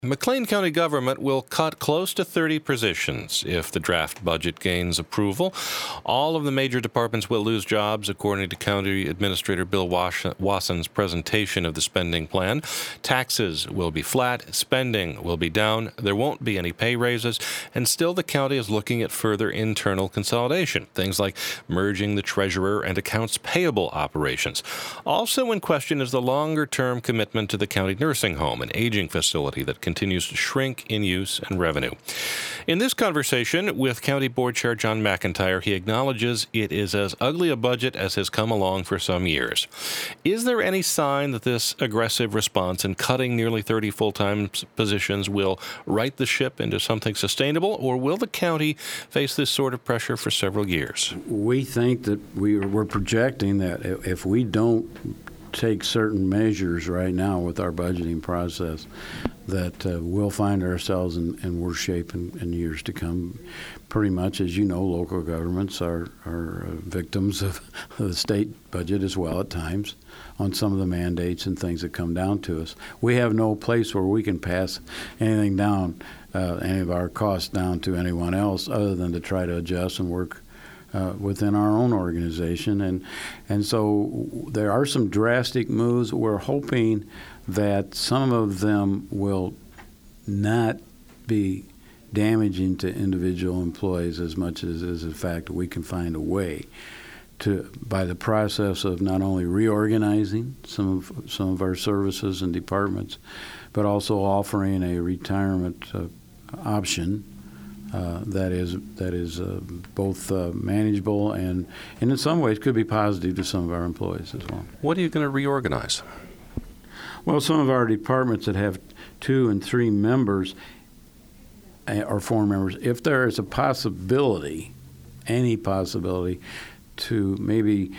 McLean County government will cut close to 30 positions if the draft budget gains approval. All of the major departments will lose jobs, according to County Administrator Bill Wasson's presentation of the spending plan. Taxes will be flat, spending will be down, there won't be any pay raises, and still the county is looking at further internal consolidation, things like merging the treasurer and accounts payable operations. Also in question is the longer-term commitment to the county nursing home, an aging facility that continues to shrink in use and revenue. In this conversation with County Board Chair John McIntyre, he acknowledges it is as ugly a budget as has come along for some years. Is there any sign that this aggressive response in cutting nearly 30 full-time positions will right the ship into something sustainable, or will the county face this sort of pressure for several years? We think that we're projecting that if we don't take certain measures right now with our budgeting process, that we'll find ourselves in worse shape in years to come. Pretty much, as you know, local governments are victims of the state budget as well at times on some of the mandates and things that come down to us. We have no place where we can pass anything down, any of our costs down to anyone else other than to try to adjust and work within our own organization. And so there are some drastic moves. We're hoping that some of them will not be damaging to individual employees as much as the fact that we can find a way to, by the process of not only reorganizing some of our services and departments, but also offering a retirement option that is both manageable and in some ways could be positive to some of our employees as well. What are you going to reorganize? Well, some of our departments that have 2 and 3 members or 4 members, if there is a possibility, any possibility, to maybe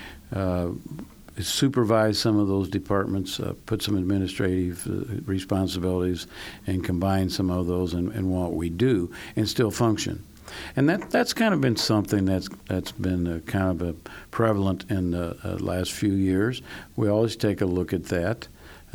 supervise some of those departments, put some administrative responsibilities, and combine some of those in what we do, and still function. And that's kind of been something that's been kind of prevalent in the last few years. We always take a look at that.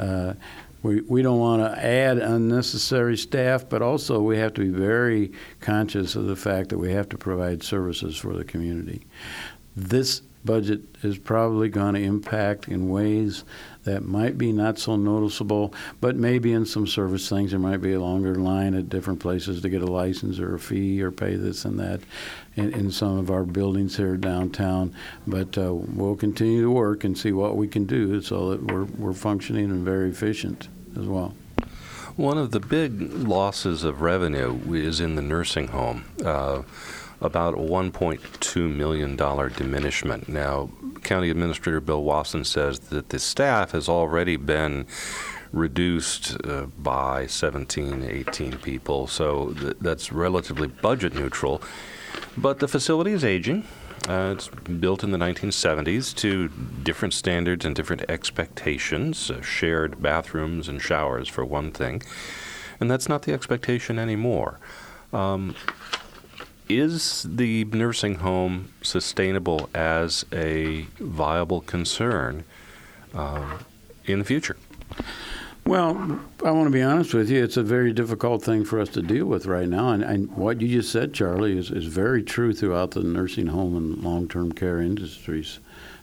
We don't want to add unnecessary staff, but also we have to be very conscious of the fact that we have to provide services for the community. This budget is probably going to impact in ways that might be not so noticeable, but maybe in some service things there might be a longer line at different places to get a license or a fee or pay this and that in some of our buildings here downtown. But we'll continue to work and see what we can do so that we're functioning and very efficient as well. One of the big losses of revenue is in the nursing home. About a $1.2 million diminishment. Now, County Administrator Bill Wasson says that the staff has already been reduced by 17, 18 people, so that's relatively budget neutral. But the facility is aging. It's built in the 1970s to different standards and different expectations, shared bathrooms and showers for one thing, and that's not the expectation anymore. Is the nursing home sustainable as a viable concern in the future? Well, I want to be honest with you. It's a very difficult thing for us to deal with right now. And what you just said, Charlie, is very true throughout the nursing home and long-term care industries.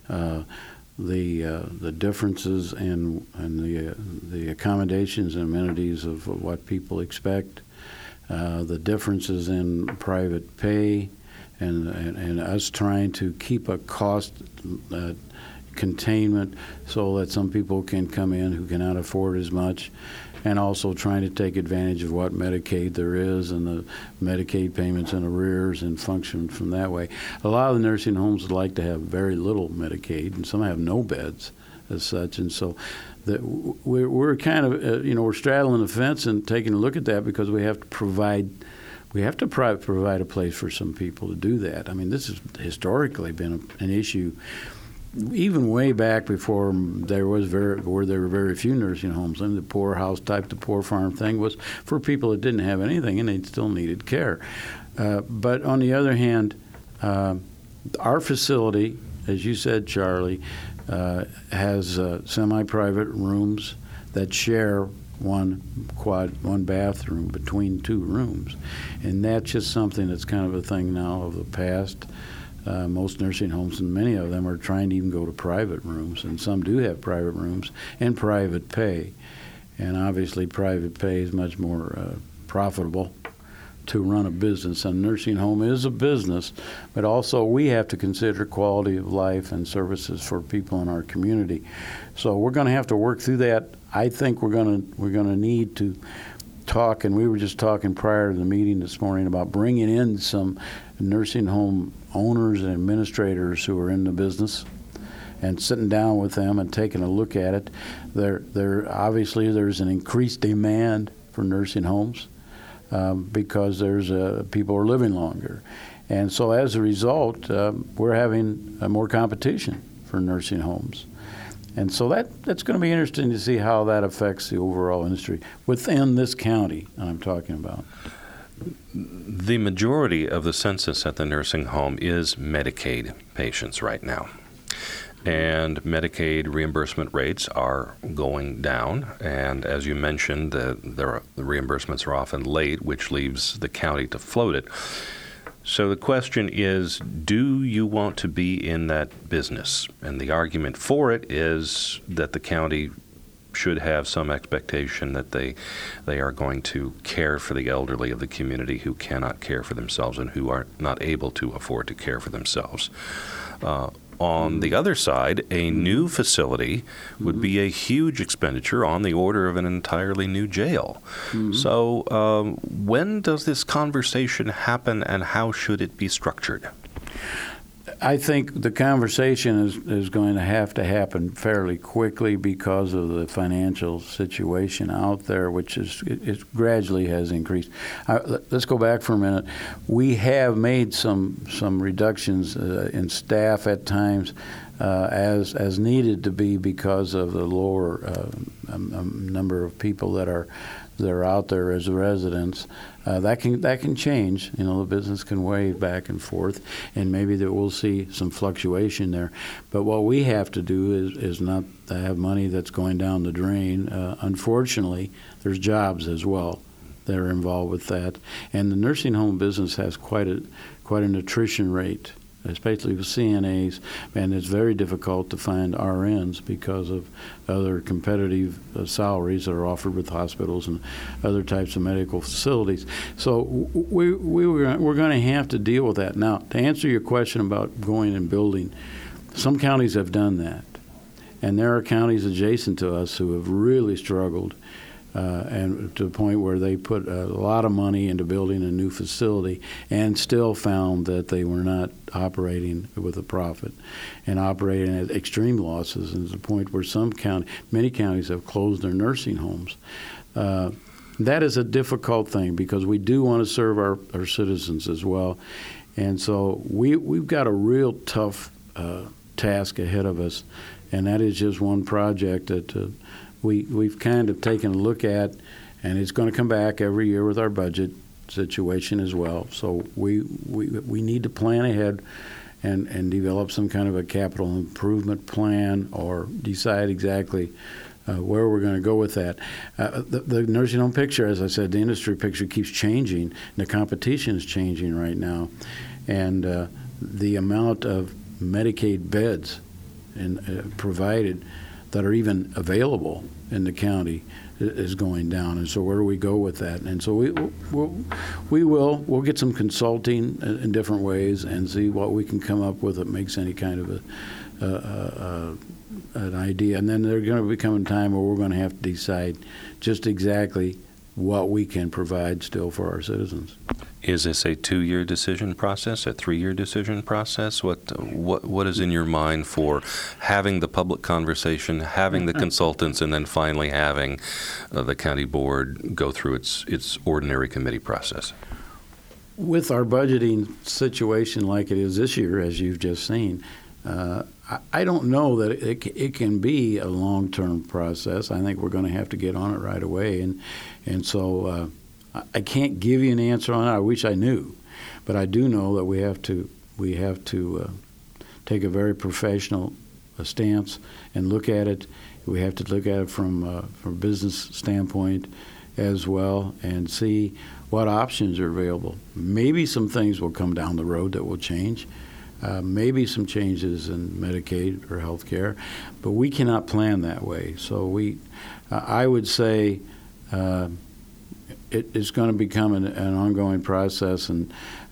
The differences and the accommodations and amenities of what people expect, the differences in private pay, and us trying to keep a cost containment so that some people can come in who cannot afford as much, and also trying to take advantage of what Medicaid there is and the Medicaid payments and arrears and function from that way. A lot of the nursing homes would like to have very little Medicaid, and some have no beds as such, and so we're kind of we're straddling the fence and taking a look at that because we have to provide a place for some people to do that. I mean, this has historically been an issue, even way back before there were very few nursing homes. And the poor house type, the poor farm thing was for people that didn't have anything and they still needed care. But on the other hand, our facility, as you said, Charlie, has semi-private rooms that share one bathroom between two rooms. And that's just something that's kind of a thing now of the past. Most nursing homes, and many of them, are trying to even go to private rooms, and some do have private rooms and private pay. And obviously private pay is much more profitable to run a business. A nursing home is a business, but also we have to consider quality of life and services for people in our community. So we're going to have to work through that. I think we're going to need to talk, and we were just talking prior to the meeting this morning about bringing in some nursing home owners and administrators who are in the business and sitting down with them and taking a look at it. Obviously there's an increased demand for nursing homes because people are living longer. And so as a result, we're having more competition for nursing homes. And so that's going to be interesting to see how that affects the overall industry within this county I'm talking about. The majority of the census at the nursing home is Medicaid patients right now. And Medicaid reimbursement rates are going down. And as you mentioned, the reimbursements are often late, which leaves the county to float it. So the question is, do you want to be in that business? And the argument for it is that the county should have some expectation that they are going to care for the elderly of the community who cannot care for themselves and who are not able to afford to care for themselves. On the other side, a new facility would be a huge expenditure on the order of an entirely new jail. Mm-hmm. So when does this conversation happen, and how should it be structured? I think the conversation is going to happen fairly quickly because of the financial situation out there, which it gradually has increased. Let's go back for a minute. We have made some reductions in staff at times as needed to be because of the lower number of people that are out there as residents. That can change. The business can wave back and forth, and maybe that we'll see some fluctuation there. But what we have to do is not have money that's going down the drain. Unfortunately, there's jobs as well that are involved with that, and the nursing home business has quite an attrition rate, especially with CNAs, and it's very difficult to find RNs because of other competitive salaries that are offered with hospitals and other types of medical facilities. So we're going to have to deal with that. Now, to answer your question about going and building, some counties have done that, and there are counties adjacent to us who have really struggled and to the point where they put a lot of money into building a new facility and still found that they were not operating with a profit and operating at extreme losses, and to the point where many counties have closed their nursing homes. That is a difficult thing because we do want to serve our citizens as well. And so we've got a real tough task ahead of us, and that is just one project that we've kind of taken a look at, and it's going to come back every year with our budget situation as well. So we need to plan ahead and develop some kind of a capital improvement plan or decide exactly where we're going to go with that. The nursing home picture, as I said, the industry picture keeps changing. The competition is changing right now. And the amount of Medicaid beds provided that are even available in the county is going down, and so where do we go with that? And so we'll get some consulting in different ways and see what we can come up with that makes any kind of an idea. And then there's going to become a time where we're going to have to decide just exactly what we can provide still for our citizens. Is this a 2-year decision process, a 3-year decision process? What is in your mind for having the public conversation, having the consultants, and then finally having the county board go through its ordinary committee process? With our budgeting situation like it is this year, as you've just seen, I don't know that it can be a long-term process. I think we're going to have to get on it right away, and so I can't give you an answer on it. I wish I knew, but I do know that we have to take a very professional stance and look at it We have to look at it from a business standpoint as well and see what options are available. Maybe some things will come down the road that will change. Maybe some changes in Medicaid or health care, but we cannot plan that way. So I would say it's going to become an ongoing process, and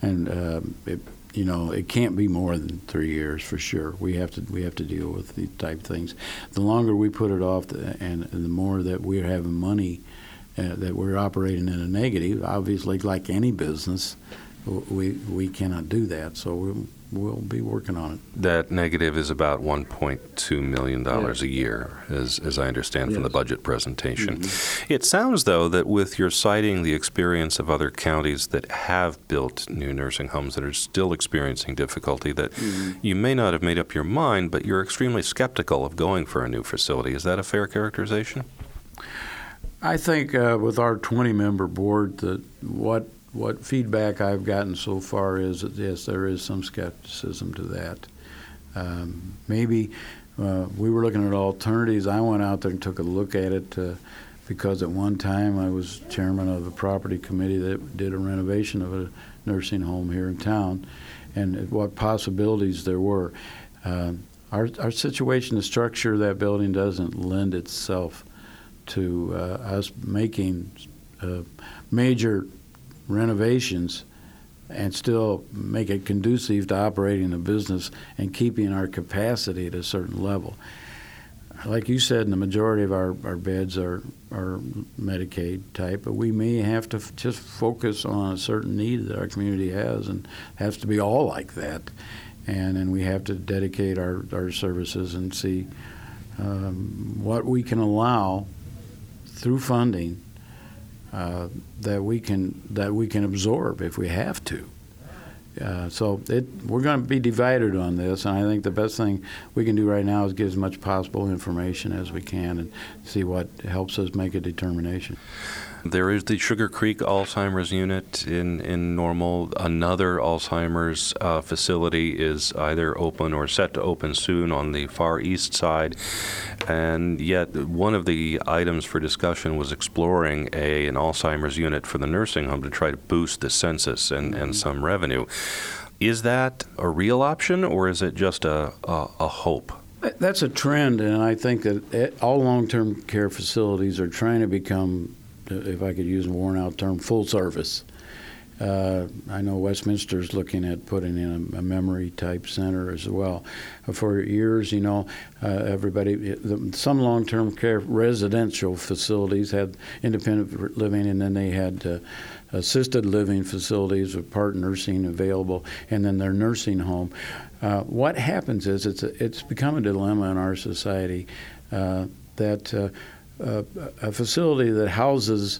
it can't be more than 3 years for sure. We have to deal with these type of things. The longer we put it off, and the more that we're having money that we're operating in a negative, obviously, like any business, we cannot do that. So we'll be working on it. That negative is about $1.2 million a year, as I understand from the budget presentation. Mm-hmm. It sounds, though, that with your citing the experience of other counties that have built new nursing homes that are still experiencing difficulty, that you may not have made up your mind, but you're extremely skeptical of going for a new facility. Is that a fair characterization? I think with our 20-member board, that what feedback I've gotten so far is that, yes, there is some skepticism to that. Maybe we were looking at alternatives. I went out there and took a look at it because at one time I was chairman of a property committee that did a renovation of a nursing home here in town, and what possibilities there were. Our situation, the structure of that building doesn't lend itself to us making major renovations and still make it conducive to operating a business and keeping our capacity at a certain level. Like you said, the majority of our beds are Medicaid type, but we may have to just focus on a certain need that our community has, and has to be all like that. And then we have to dedicate our services and see what we can allow through funding that we can absorb if we have to. So we're going to be divided on this, and I think the best thing we can do right now is get as much possible information as we can and see what helps us make a determination. There is the Sugar Creek Alzheimer's unit in Normal. Another Alzheimer's facility is either open or set to open soon on the far east side. And yet one of the items for discussion was exploring an Alzheimer's unit for the nursing home to try to boost the census and some revenue. Is that a real option, or is it just a hope? That's a trend, and I think that all long-term care facilities are trying to become, if I could use a worn-out term, full service. I know Westminster's looking at putting in a memory-type center as well. For years, some long-term care residential facilities had independent living, and then they had assisted living facilities with part nursing available, and then their nursing home. What happens is it's become a dilemma in our society that a facility that houses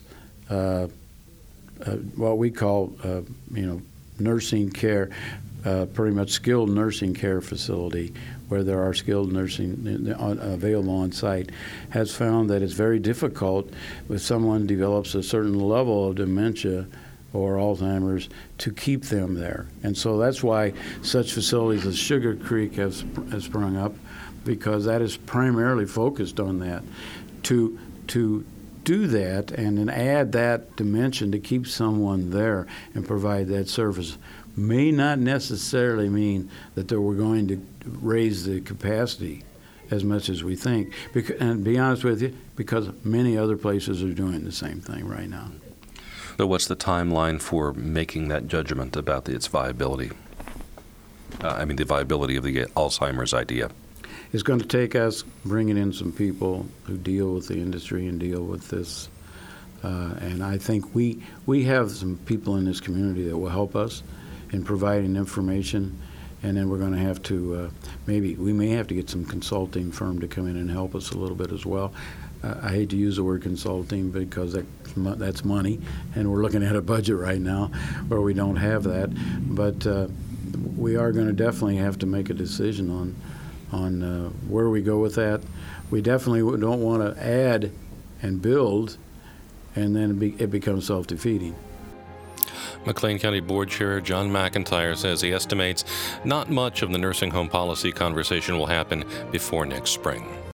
what we call, nursing care, pretty much skilled nursing care facility, where there are skilled nursing available on site, has found that it's very difficult if someone develops a certain level of dementia or Alzheimer's to keep them there. And so that's why such facilities as Sugar Creek has sprung up, because that is primarily focused on that. To do that and then add that dimension to keep someone there and provide that service may not necessarily mean that we're going to raise the capacity as much as we think. And to be honest with you, because many other places are doing the same thing right now. So what's the timeline for making that judgment about its viability? The viability of the Alzheimer's idea. It's going to take us bringing in some people who deal with the industry and deal with this. And I think we have some people in this community that will help us in providing information. And then we're going to have to, we may have to get some consulting firm to come in and help us a little bit as well. I hate to use the word consulting because that's money, and we're looking at a budget right now where we don't have that. But we are going to definitely have to make a decision on where we go with that. We definitely don't want to add and build, and then it becomes self-defeating. McLean County Board Chair John McIntyre says he estimates not much of the nursing home policy conversation will happen before next spring.